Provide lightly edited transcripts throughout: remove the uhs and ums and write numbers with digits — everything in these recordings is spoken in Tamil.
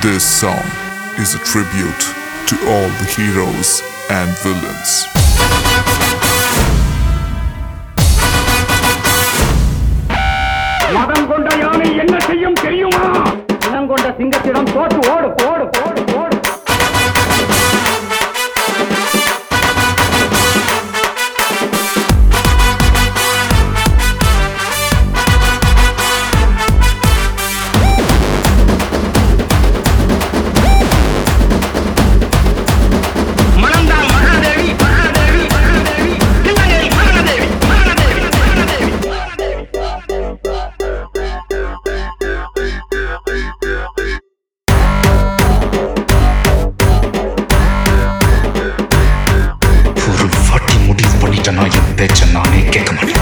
This song is a tribute to all the heroes and villains. மதம் கொண்ட யானை என்ன செய்யும் தெரியுமா? இனம் கொண்ட சிங்கத்திடம் தோற்று ஓடு ஓடு ஓடு ஓடு. என் பேச்ச நானே கேட்க மாட்டேன்.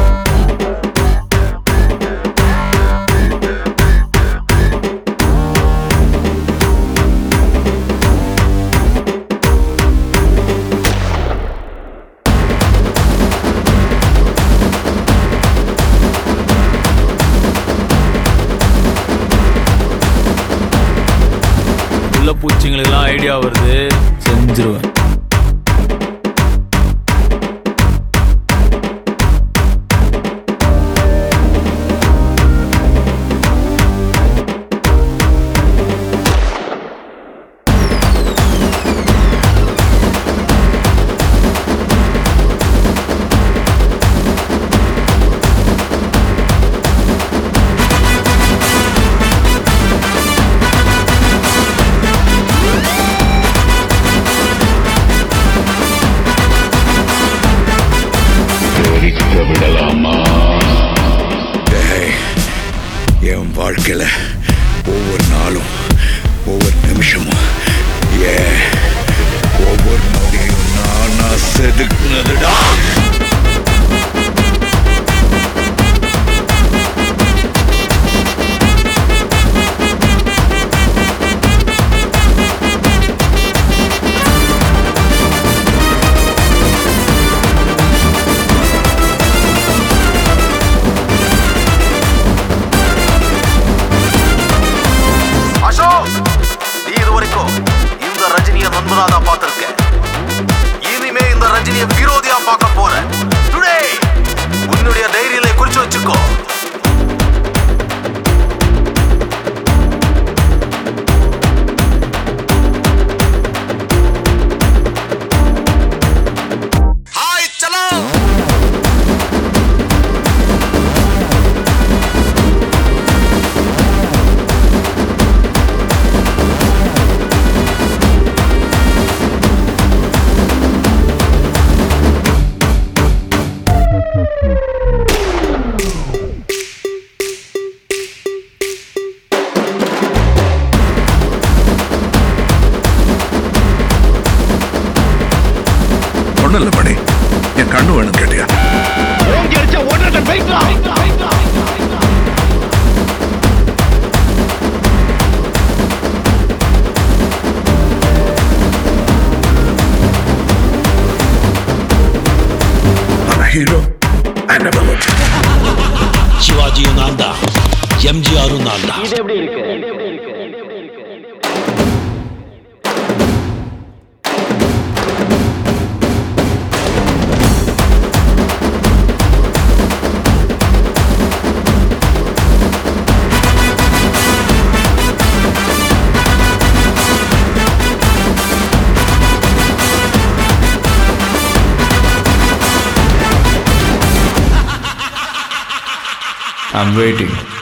உள்ள பூச்சிங்களுக்கெல்லாம் ஐடியா வருது, செஞ்சிருவேன். என் வாழ்க்கையில ஒவ்வொரு நாளும் ஒவ்வொரு நிமிஷமும் ஒவ்வொரு நொடியும் நானா செதுக்குனதுடா. தான் பார்த்திருக்கேன். இனிமே இந்த ரஜினியை விரோதியா பார்க்க போறேன். டுடே உன்னுடைய டைரியில குறிச்சு வச்சுக்கோ. ஹாய் சலோ. ஒண்ணுல மணி, என் கண்ணு வேணும் கேட்டியா? ஹீரோ சிவாஜியும் நான் தான், எம்ஜிஆரும் நான் தான். இது எப்படி இருக்கு? I'm waiting.